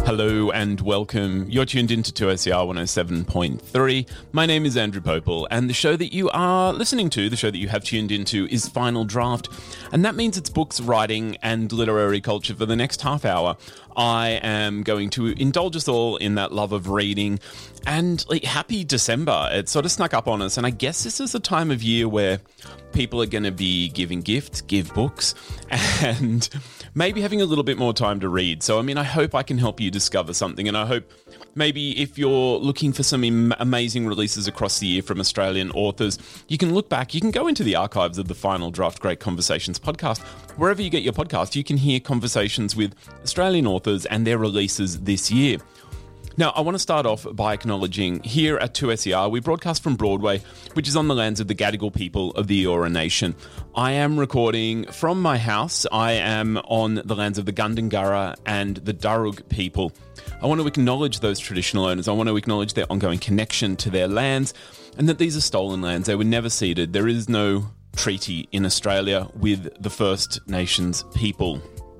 Hello and welcome. You're tuned into 2SER 107.3. My name is Andrew Popel, and the show that you are listening to, the show that you have tuned into, is Final Draft. And that means it's books, writing, and literary culture for the next half hour. I am going to indulge us all in that love of reading. And happy December. It sort of snuck up on us. And I guess this is a time of year where people are going to be giving gifts, give books, and maybe having a little bit more time to read. So, I hope I can help you discover something. And I hope maybe if you're looking for some amazing releases across the year from Australian authors, you can look back, you can go into the archives of the Final Draft Great Conversations podcast. Wherever you get your podcast, you can hear conversations with Australian authors and their releases this year. Now, I want to start off by acknowledging here at 2SER, we broadcast from Broadway, which is on the lands of the Gadigal people of the Eora Nation. I am recording from my house. I am on the lands of the Gundungurra and the Darug people. I want to acknowledge those traditional owners. I want to acknowledge their ongoing connection to their lands and that these are stolen lands. They were never ceded. There is no treaty in Australia with the First Nations people.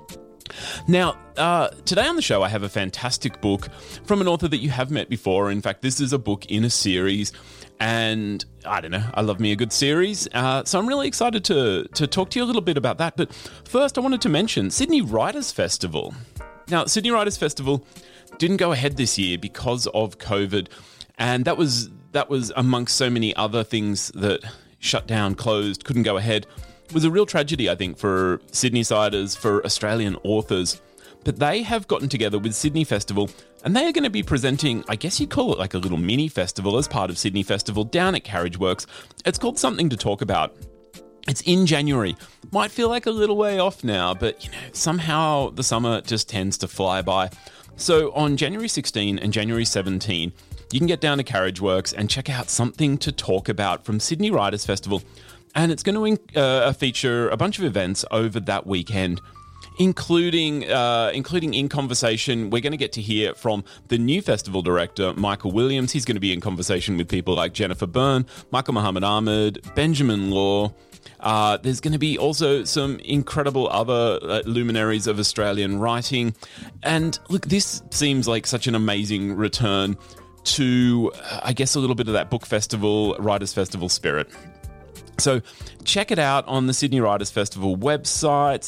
Now, today on the show, I have a fantastic book from an author that you have met before. In fact, this is a book in a series, and I don't know, I love me a good series. So I'm really excited to talk to you a little bit about that. But first, I wanted to mention Sydney Writers' Festival. Now, Sydney Writers' Festival didn't go ahead this year because of COVID, and that was amongst so many other things that shut down, closed, couldn't go ahead. It was a real tragedy, I think, for Sydneysiders, for Australian authors. But they have gotten together with Sydney Festival, and they are going to be presenting, I guess you'd call it like a little mini festival as part of Sydney Festival down at Carriage Works. It's called Something to Talk About. It's in January. Might feel like a little way off now, but somehow the summer just tends to fly by. So on January 16 and January 17, you can get down to Carriage Works and check out Something to Talk About from Sydney Writers' Festival. And it's going to feature a bunch of events over that weekend, including in conversation. We're going to get to hear from the new festival director, Michael Williams. He's going to be in conversation with people like Jennifer Byrne, Michael Muhammad Ahmed, Benjamin Law. There's going to be also some incredible other luminaries of Australian writing. And look, this seems like such an amazing return to, I guess, a little bit of that book festival, Writers' Festival spirit. So check it out on the Sydney Writers' Festival website,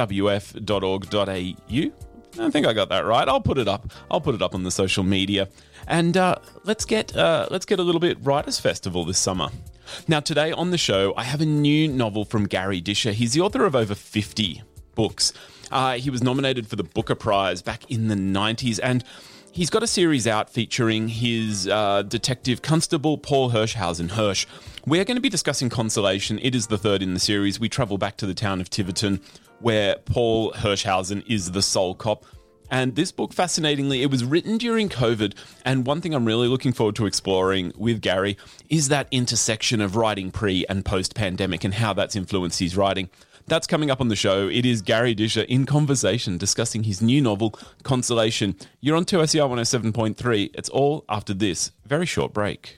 swf.org.au. I think I got that right. I'll put it up on the social media. And let's get a little bit Writers' Festival this summer. Now, today on the show, I have a new novel from Gary Disher. He's the author of over 50 books. He was nominated for the Booker Prize back in the 90s, and he's got a series out featuring his detective constable, Paul Hirschhausen. Hirsch. We're going to be discussing Consolation. It is the third in the series. We travel back to the town of Tiverton, where Paul Hirschhausen is the sole cop. And this book, fascinatingly, it was written during COVID. And one thing I'm really looking forward to exploring with Gary is that intersection of writing pre- and post-pandemic and how that's influenced his writing. That's coming up on the show. It is Gary Disher in conversation discussing his new novel, Consolation. You're on 2SER 107.3. It's all after this very short break.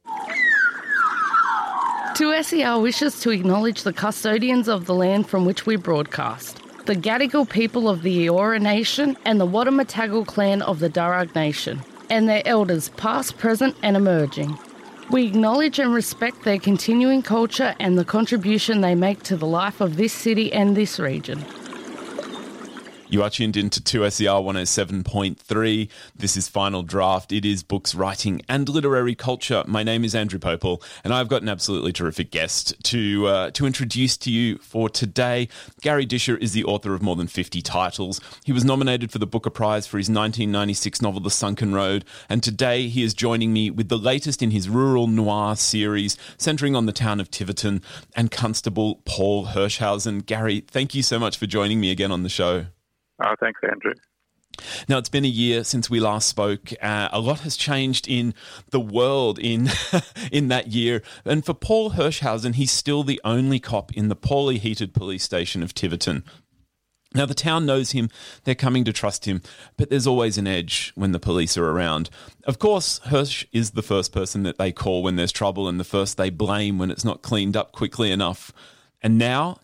2SER wishes to acknowledge the custodians of the land from which we broadcast, the Gadigal people of the Eora Nation and the Wadamatagal clan of the Darug Nation, and their elders past, present and emerging. We acknowledge and respect their continuing culture and the contribution they make to the life of this city and this region. You are tuned into 2SER 107.3. This is Final Draft. It is books, writing and literary culture. My name is Andrew Popel, and I've got an absolutely terrific guest to introduce to you for today. Gary Disher is the author of more than 50 titles. He was nominated for the Booker Prize for his 1996 novel The Sunken Road, and today he is joining me with the latest in his rural noir series, centering on the town of Tiverton and Constable Paul Hirschhausen. Gary, thank you so much for joining me again on the show. Oh, thanks, Andrew. Now, it's been a year since we last spoke. A lot has changed in the world in that year. And for Paul Hirschhausen, he's still the only cop in the poorly heated police station of Tiverton. Now, the town knows him, they're coming to trust him, but there's always an edge when the police are around. Of course, Hirsch is the first person that they call when there's trouble and the first they blame when it's not cleaned up quickly enough. And now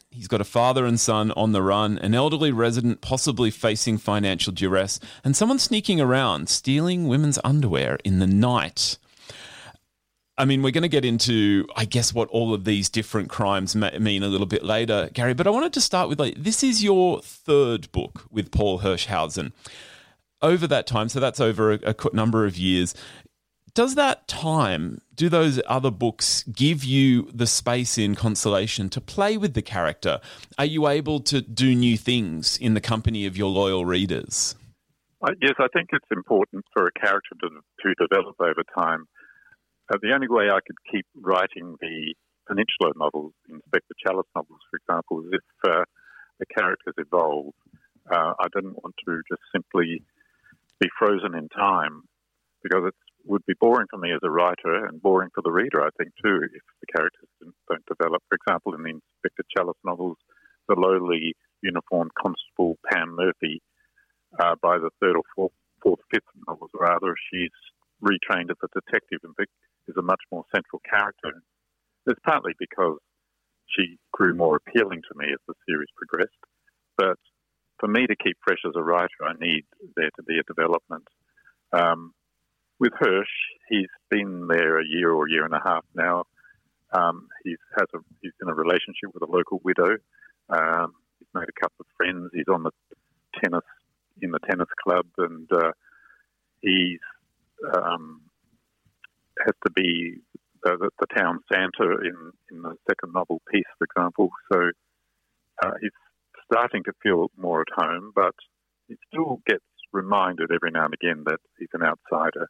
He's got a father and son on the run, an elderly resident possibly facing financial duress, and someone sneaking around, stealing women's underwear in the night. I mean, we're going to get into, I guess, what all of these different crimes mean a little bit later, Gary, but I wanted to start with, this is your third book with Paul Hirschhausen. Over that time, so that's over a number of years, do those other books give you the space in Constellation to play with the character? Are you able to do new things in the company of your loyal readers? Yes, I think it's important for a character to develop over time. The only way I could keep writing the Peninsula novels, Inspector Challis novels, for example, is if the characters evolve. I didn't want to just simply be frozen in time, because it would be boring for me as a writer and boring for the reader, I think, too, if the characters don't develop. For example, in the Inspector Challis novels, the lowly uniformed constable Pam Murphy, by the third or fifth novels rather, she's retrained as a detective and is a much more central character. It's partly because she grew more appealing to me as the series progressed, but for me to keep fresh as a writer, I need there to be a development. With Hirsch, he's been there a year or year and a half now. He's in a relationship with a local widow. He's made a couple of friends. He's on the tennis club, and he's has to be the town Santa in the second novel, Peace, for example. So he's starting to feel more at home, but he still gets reminded every now and again that he's an outsider.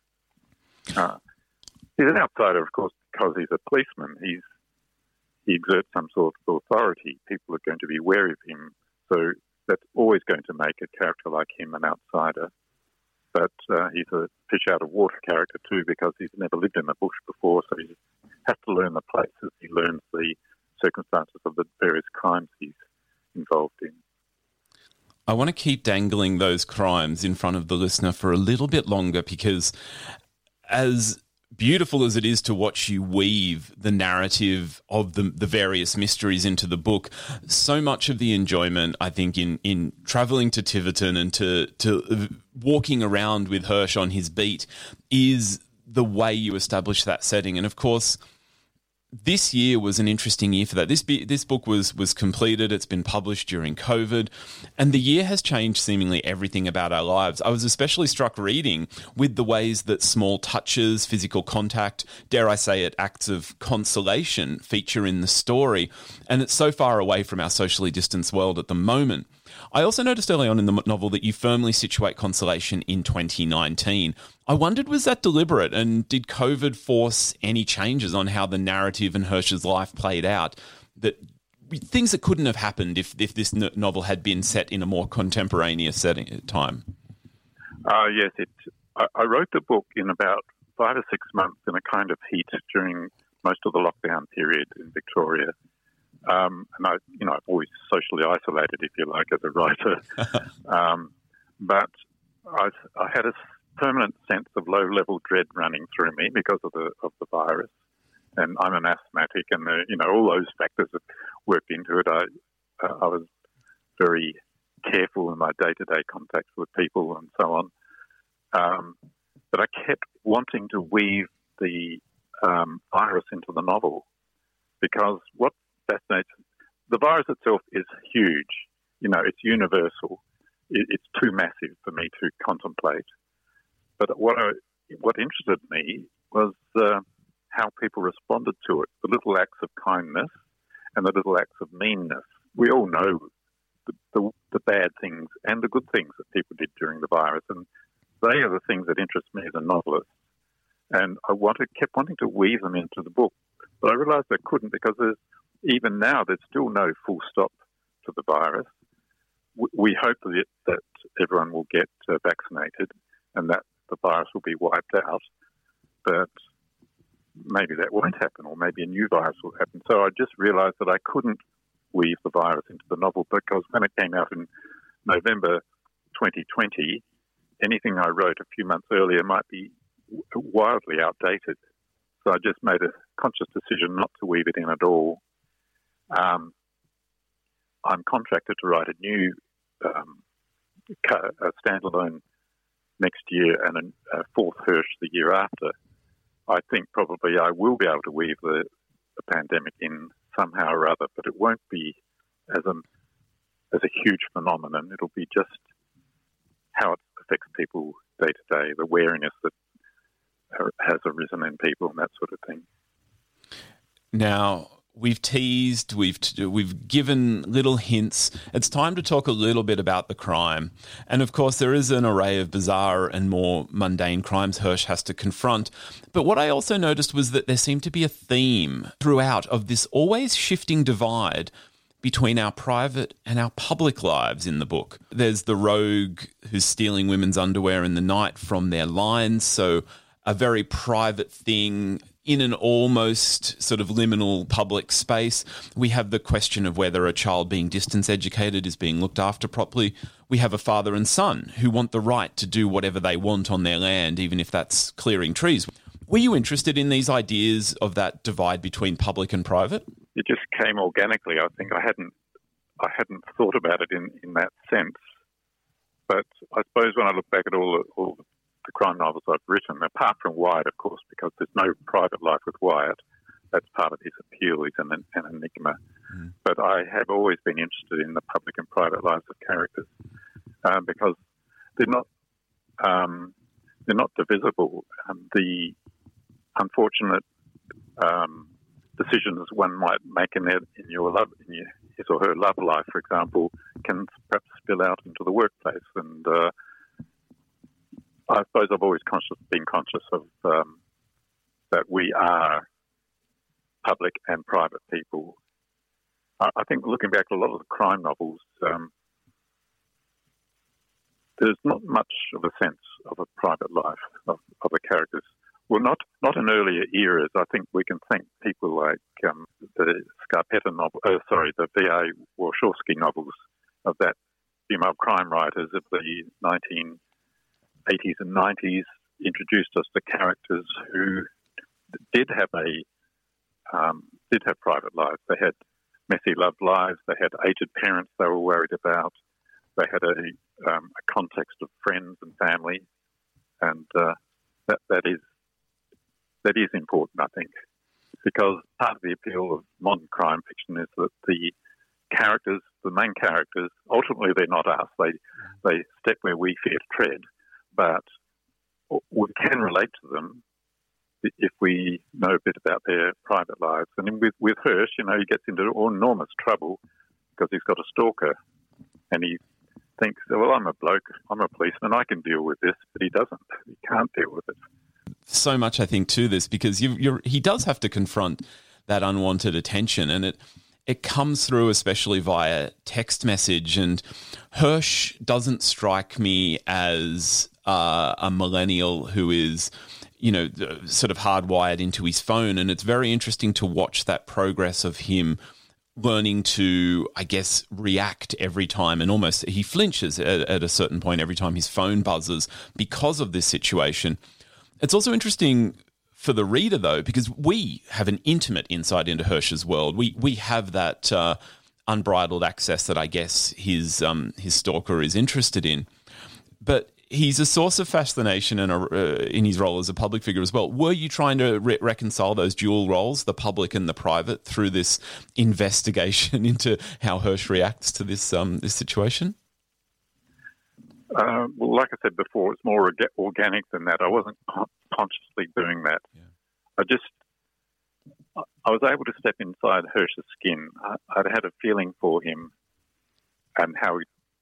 He's an outsider, of course, because he's a policeman. He exerts some sort of authority. People are going to be wary of him. So that's always going to make a character like him an outsider. But he's a fish out of water character too, because he's never lived in the bush before, so he has to learn the places. He learns the circumstances of the various crimes he's involved in. I want to keep dangling those crimes in front of the listener for a little bit longer, because as beautiful as it is to watch you weave the narrative of the various mysteries into the book, so much of the enjoyment, I think, in travelling to Tiverton and to walking around with Hirsch on his beat is the way you establish that setting. And of course, this year was an interesting year for that. This book was completed. It's been published during COVID, and the year has changed seemingly everything about our lives. I was especially struck reading with the ways that small touches, physical contact, dare I say it, acts of consolation feature in the story, and it's so far away from our socially distanced world at the moment. I also noticed early on in the novel that you firmly situate Constellation in 2019. I wondered, was that deliberate, and did COVID force any changes on how the narrative in Hirsch's life played out, that things that couldn't have happened if this novel had been set in a more contemporaneous setting at time? Yes, I wrote the book in about 5 or 6 months in a kind of heat during most of the lockdown period in Victoria. And I've always socially isolated, if you like, as a writer. But I had a permanent sense of low-level dread running through me because of the virus. And I'm an asthmatic, and all those factors have worked into it. I was very careful in my day-to-day contacts with people and so on. But I kept wanting to weave the virus into the novel, because what fascinates, the virus itself is huge. It's universal. It's too massive for me to contemplate. But what interested me was how people responded to it, the little acts of kindness and the little acts of meanness. We all know the bad things and the good things that people did during the virus, and they are the things that interest me as a novelist. And I kept wanting to weave them into the book, but I realised I couldn't, because even now there's still no full stop to the virus. We hope that everyone will get vaccinated and that the virus will be wiped out, but maybe that won't happen, or maybe a new virus will happen. So I just realised that I couldn't weave the virus into the novel, because when it came out in November 2020, anything I wrote a few months earlier might be wildly outdated. So I just made a conscious decision not to weave it in at all. I'm contracted to write a new a standalone next year and a fourth Hirsch the year after, I think probably I will be able to weave the pandemic in somehow or other, but it won't be as a huge phenomenon. It'll be just how it affects people day to day, the wariness that has arisen in people and that sort of thing. Now, we've teased, we've given little hints. It's time to talk a little bit about the crime. And of course, there is an array of bizarre and more mundane crimes Hirsch has to confront. But what I also noticed was that there seemed to be a theme throughout of this always shifting divide between our private and our public lives in the book. There's the rogue who's stealing women's underwear in the night from their lines, so a very private thing in an almost sort of liminal public space. We have the question of whether a child being distance educated is being looked after properly. We have a father and son who want the right to do whatever they want on their land, even if that's clearing trees. Were you interested in these ideas of that divide between public and private? It just came organically. I think I hadn't thought about it in that sense. But I suppose when I look back at all the crime novels I've written, apart from Wyatt, of course, because there's no private life with Wyatt, that's part of his appeal. He's an enigma. Mm. But I have always been interested in the public and private lives of characters because they're not divisible. The unfortunate decisions one might make in his or her love life, for example, can perhaps spill out into the workplace. And I suppose I've always been conscious of that we are public and private people. I think looking back at a lot of the crime novels, there's not much of a sense of a private life of the characters. Well, not in earlier eras. I think we can thank people like the Scarpetta novel, the V.A. Warshawski novels of that female crime writers of the 1980s and 90s introduced us to characters who did have private lives. They had messy love lives. They had aged parents they were worried about. They had a context of friends and family, and that is important, I think, because part of the appeal of modern crime fiction is that the characters, the main characters, ultimately they're not us. They step where we fear to tread, but we can relate to them if we know a bit about their private lives. And with Hirsch, he gets into enormous trouble because he's got a stalker, and he thinks, well, I'm a bloke, I'm a policeman, I can deal with this, but he doesn't. He can't deal with it. So much, I think, to this, because he does have to confront that unwanted attention, and it comes through especially via text message. And Hirsch doesn't strike me as a millennial who is, sort of hardwired into his phone, and it's very interesting to watch that progress of him learning to, I guess, react every time, and almost he flinches at a certain point every time his phone buzzes because of this situation. It's also interesting for the reader, though, because we have an intimate insight into Hirsch's world. We have that unbridled access that I guess his stalker is interested in. But he's a source of fascination in his role as a public figure as well. Were you trying to reconcile those dual roles, the public and the private, through this investigation into how Hirsch reacts to this situation? Well, like I said before, it's more organic than that. I wasn't consciously doing that. Yeah. I was able to step inside Hirsch's skin. I'd had a feeling for him and how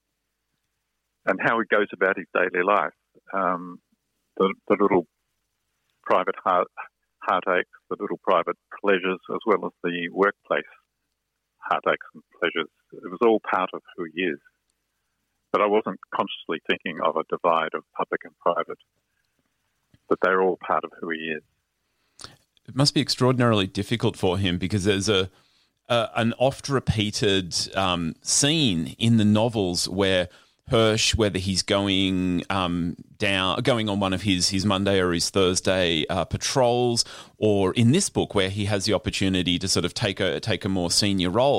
he goes about his daily life. The little private heartaches, the little private pleasures, as well as the workplace heartaches and pleasures. It was all part of who he is. But I wasn't consciously thinking of a divide of public and private. But they're all part of who he is. It must be extraordinarily difficult for him because there's an oft-repeated scene in the novels where Hirsch, whether he's going on one of his Monday or his Thursday patrols, or in this book where he has the opportunity to sort of take a more senior role,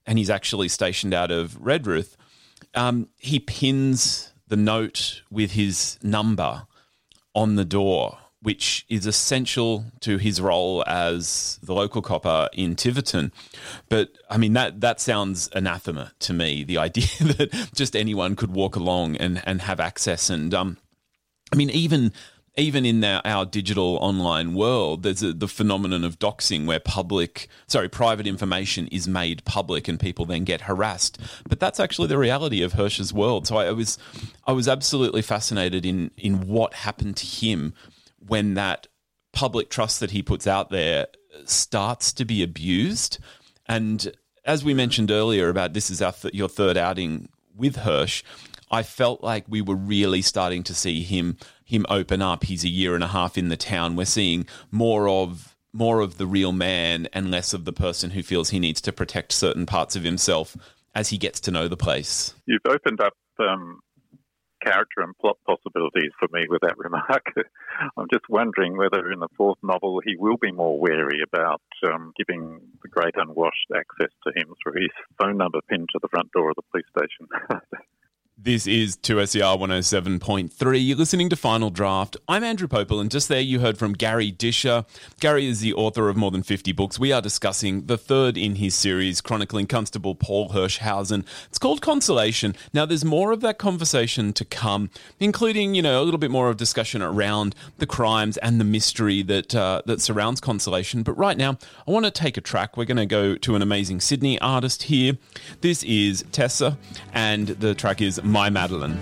he's actually stationed out of Redruth, he pins the note with his number on the door, which is essential to his role as the local copper in Tiverton. But, I mean, that sounds anathema to me, the idea that just anyone could walk along and have access. And, I mean, even in our digital online world, there's the phenomenon of doxing where private information is made public and people then get harassed. But that's actually the reality of Hirsch's world. So I was absolutely fascinated in what happened to him when that public trust that he puts out there starts to be abused. And as we mentioned earlier about this is your third outing with Hirsch, I felt like we were really starting to see him open up. He's a year and a half in the town. We're seeing more of the real man and less of the person who feels he needs to protect certain parts of himself as he gets to know the place. You've opened up character and plot possibilities for me with that remark. I'm just wondering whether in the fourth novel he will be more wary about giving the great unwashed access to him through his phone number pinned to the front door of the police station. This is 2SER 107.3. You're listening to Final Draft. I'm Andrew Popel, and just there you heard from Gary Disher. Gary is the author of more than 50 books. We are discussing the third in his series chronicling Constable Paul Hirschhausen. It's called Consolation. Now, there's more of that conversation to come, including, a little bit more of discussion around the crimes and the mystery that surrounds Consolation. But right now, I want to take a track. We're going to go to an amazing Sydney artist here. This is Tessa, and the track is My Madeline.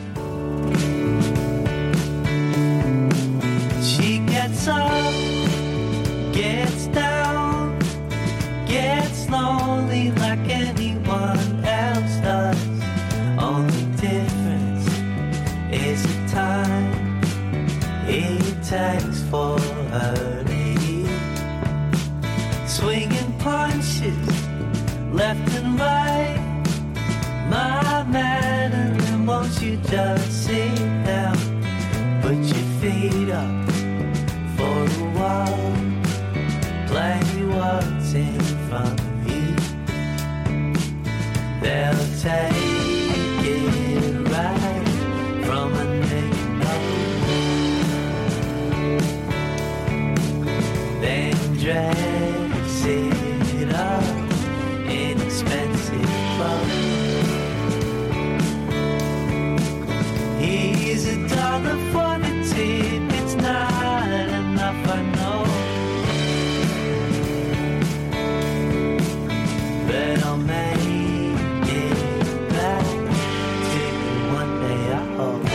She gets up, gets down, gets lonely like anyone else does. Only difference is the time it takes for her to heal. Swinging punches left and right. My Madeline, won't you just sit down? Put your feet up for a while. Play what's in front of you. They'll take it right from underneath. Then dress it up in expensive clothes. He's $1 for the tip, it's not enough, I know. But I'll make it back to you one day, I hope.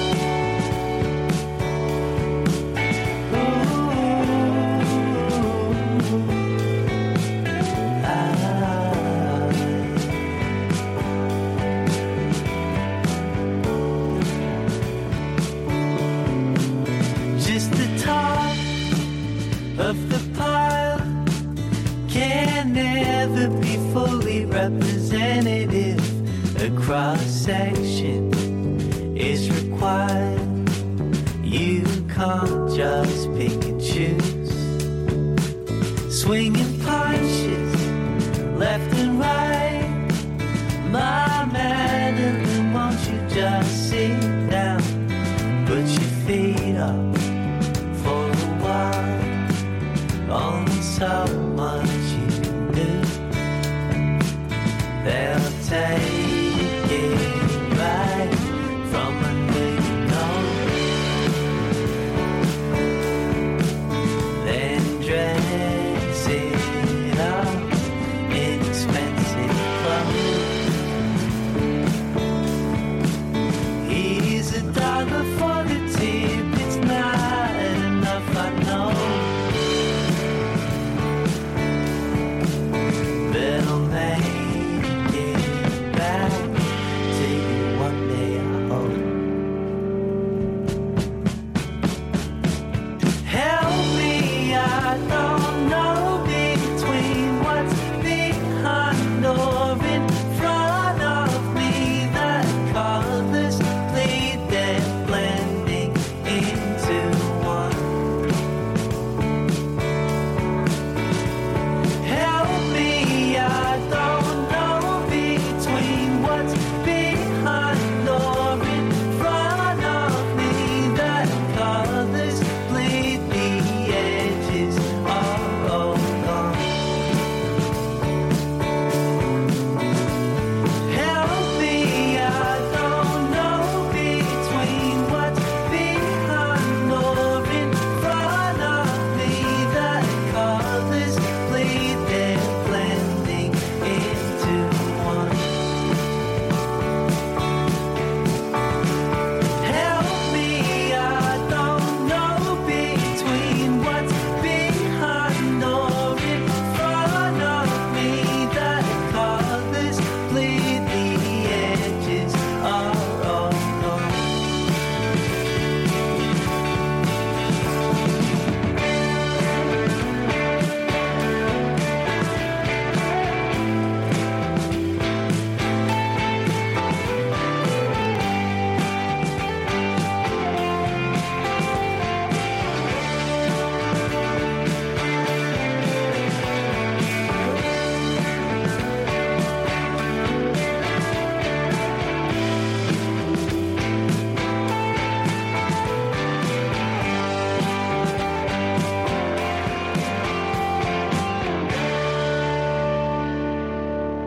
Just the top of the pile can never be fully representative. A cross-section is required. You can't just pick and choose. Swinging punches left and right. My Madeline, won't you just sit down? Put your feet up for a while. Only so much you can do. They'll take it right from under your nose. Then dress it up in expensive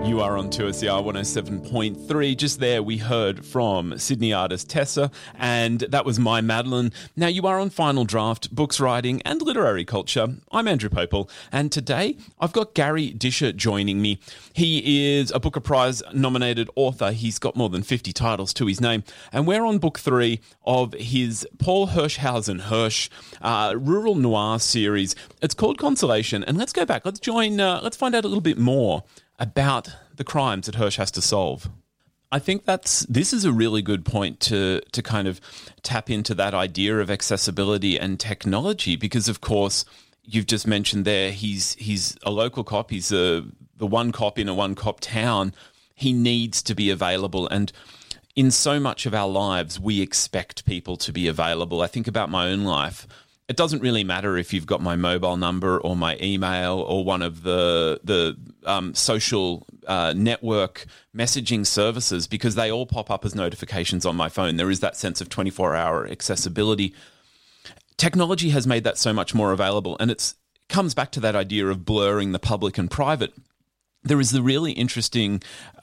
You are on 2SER 107.3. Just there, we heard from Sydney artist Tessa, and that was My Madeline. Now, you are on Final Draft, Books, Writing and Literary Culture. I'm Andrew Popel, and today I've got Gary Disher joining me. He is a Booker Prize-nominated author. He's got more than 50 titles to his name, and we're on book 3 of his Paul Hirschhausen Hirsch rural noir series. It's called Consolation, and let's go back. Let's find out a little bit more about the crimes that Hirsch has to solve. I think this is a really good point to kind of tap into that idea of accessibility and technology, because of course you've just mentioned there he's a local cop, he's the one cop in a one cop town. He needs to be available, and in so much of our lives we expect people to be available. I think about my own life. It doesn't really matter if you've got my mobile number or my email or one of the social network messaging services, because they all pop up as notifications on my phone. There is that sense of 24-hour accessibility. Technology has made that so much more available, and it comes back to that idea of blurring the public and private. There is the really interesting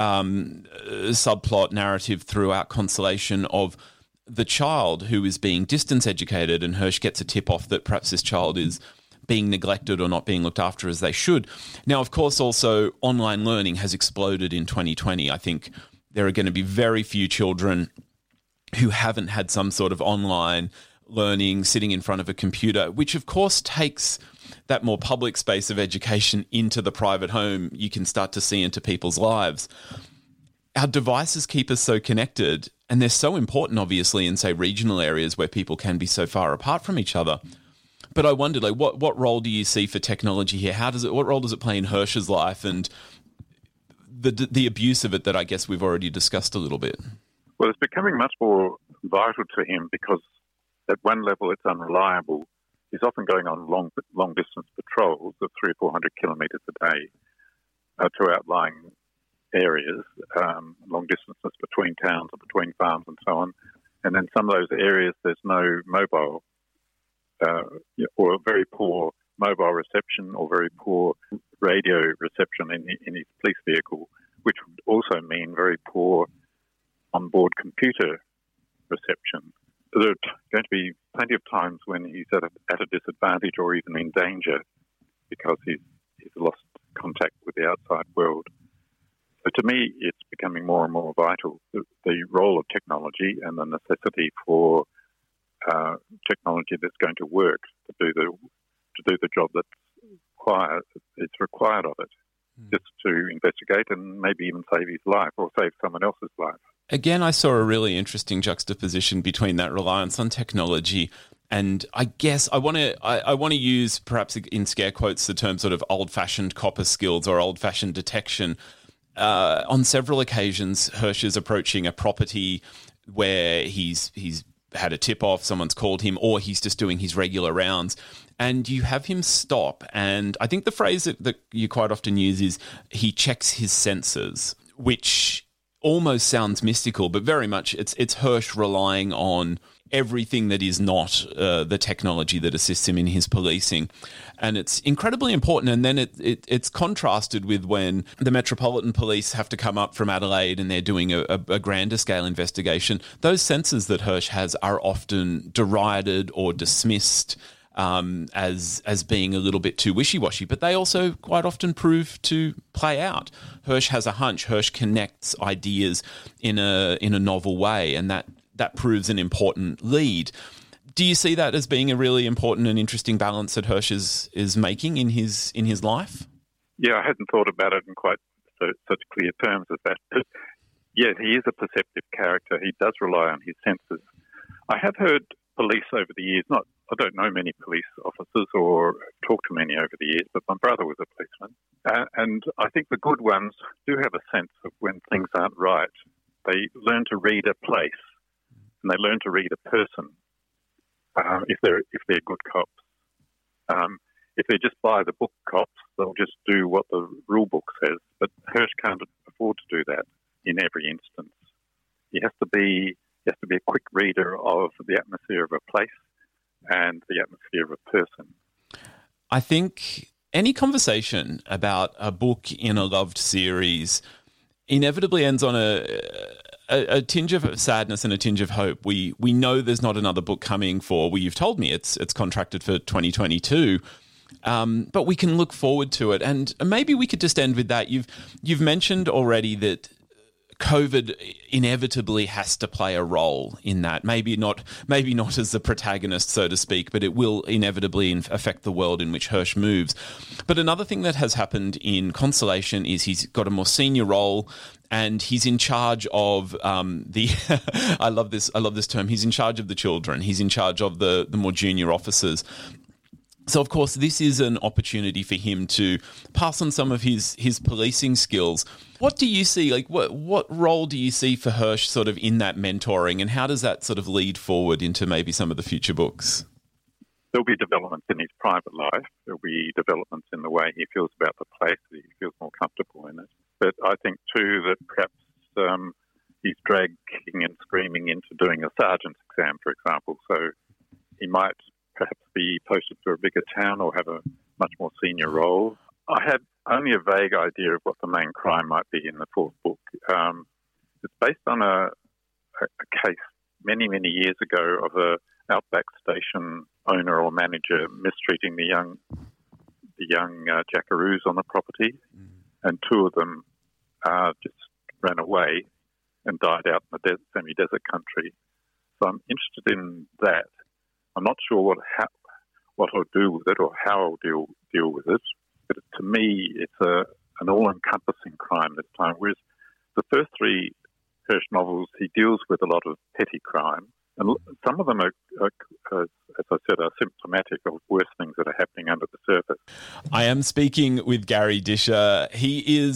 subplot narrative throughout Consolation of the child who is being distance educated, and Hirsch gets a tip off that perhaps this child is being neglected or not being looked after as they should. Now, of course, also online learning has exploded in 2020. I think there are going to be very few children who haven't had some sort of online learning, sitting in front of a computer, which of course takes that more public space of education into the private home. You can start to see into people's lives. Our devices keep us so connected, and they're so important, obviously, in, say, regional areas where people can be so far apart from each other. But I wondered, like, what role do you see for technology here? What role does it play in Hirsch's life, and the abuse of it that I guess we've already discussed a little bit? Well, it's becoming much more vital to him because at one level it's unreliable. He's often going on long distance patrols of 300 or 400 kilometres a day to outlying areas, long distances between towns or between farms and so on. And then some of those areas there's no mobile or very poor mobile reception or very poor radio reception in his police vehicle, which would also mean very poor onboard computer reception. There are going to be plenty of times when he's at a disadvantage or even in danger because he's lost contact with the outside world. So to me, it's becoming more and more vital, the role of technology and the necessity for technology that's going to work to do the job it's required of it, just to investigate and maybe even save his life or save someone else's life. Again, I saw a really interesting juxtaposition between that reliance on technology and I guess I want to use, perhaps in scare quotes, the term sort of old-fashioned copper skills or old-fashioned detection. On several occasions, Hirsch is approaching a property where he's had a tip-off, someone's called him, or he's just doing his regular rounds, and you have him stop. And I think the phrase that you quite often use is he checks his senses, which almost sounds mystical, but very much it's Hirsch relying on everything that is not the technology that assists him in his policing. And it's incredibly important. And then it's contrasted with when the Metropolitan Police have to come up from Adelaide and they're doing a grander scale investigation. Those senses that Hirsch has are often derided or dismissed as being a little bit too wishy-washy, but they also quite often prove to play out. Hirsch has a hunch. Hirsch connects ideas in a novel way, and that proves an important lead. Do you see that as being a really important and interesting balance that Hirsch is making in his life? Yeah, I hadn't thought about it in quite such clear terms as that. But yeah, he is a perceptive character. He does rely on his senses. I have heard police over the years, I don't know many police officers or talked to many over the years, but my brother was a policeman. And I think the good ones do have a sense of when things aren't right. They learn to read a place and they learn to read a person if they're good cops. If they're just by the book cops, they'll just do what the rule book says. But Hirsch can't afford to do that in every instance. He has to be a quick reader of the atmosphere of a place and the atmosphere of a person. I think any conversation about a book in a loved series inevitably ends on a tinge of sadness and a tinge of hope. We know there's not another book coming for, well, you've told me it's contracted for 2022, but we can look forward to it. And maybe we could just end with that. You've mentioned already that COVID inevitably has to play a role in that. Maybe not as the protagonist, so to speak, but it will inevitably affect the world in which Hirsch moves. But another thing that has happened in Constellation is he's got a more senior role, and he's in charge of the. I love this term. He's in charge of the children. He's in charge of the more junior officers. So, of course, this is an opportunity for him to pass on some of his policing skills. What do you see? Like, what role do you see for Hirsch sort of in that mentoring, and how does that sort of lead forward into maybe some of the future books? There'll be developments in his private life. There'll be developments in the way he feels about the place, that he feels more comfortable in it. But I think, too, that perhaps he's dragged kicking and screaming into doing a sergeant's exam, for example. So he might perhaps be posted to a bigger town or have a much more senior role. I have only a vague idea of what the main crime might be in the fourth book. It's based on a case many, many years ago of a outback station owner or manager mistreating the young jackaroos on the property, and two of them just ran away and died out in the semi-desert country. So I'm interested in that. I'm not sure what I'll do with it or how I'll deal with it, but to me, it's an all-encompassing crime this time. Whereas the first three Hirsch novels, he deals with a lot of petty crime, and some of them are, as I said, are symptomatic of worse things that are happening under the surface. I am speaking with Gary Disher. He's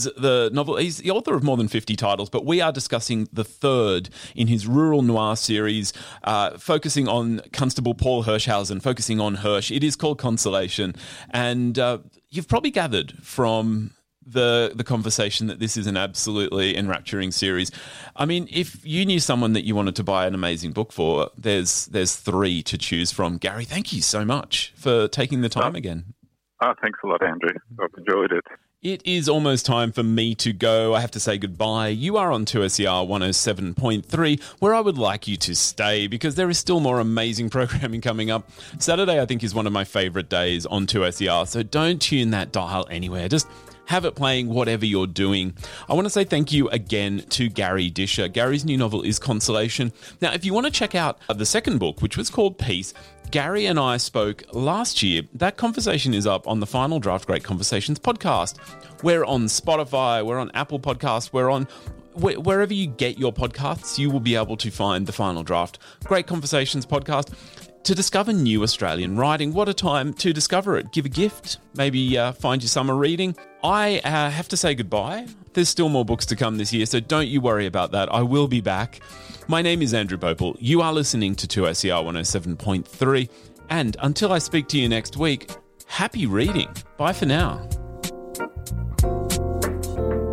the author of more than 50 titles, but we are discussing the third in his rural noir series, focusing on Constable Paul Hirschhausen, focusing on Hirsch. It is called Constellation, and you've probably gathered from the conversation that this is an absolutely enrapturing series. I mean, if you knew someone that you wanted to buy an amazing book for, there's three to choose from. Gary, thank you so much for taking the time again. Thanks a lot, Andrew. I've enjoyed it. It is almost time for me to go. I have to say goodbye. You are on 2SER 107.3, where I would like you to stay because there is still more amazing programming coming up. Saturday, I think, is one of my favourite days on 2SER, so don't tune that dial anywhere. Just have it playing whatever you're doing. I want to say thank you again to Gary Disher. Gary's new novel is Constellation. Now, if you want to check out the second book, which was called Peace, Gary and I spoke last year. That conversation is up on the Final Draft Great Conversations podcast. We're on Spotify, we're on Apple Podcasts, we're on wherever you get your podcasts, you will be able to find the Final Draft Great Conversations podcast. To discover new Australian writing, what a time to discover it. Give a gift, maybe find your summer reading. I have to say goodbye. There's still more books to come this year, so don't you worry about that. I will be back. My name is Andrew Popel. You are listening to 2SER 107.3. And until I speak to you next week, happy reading. Bye for now.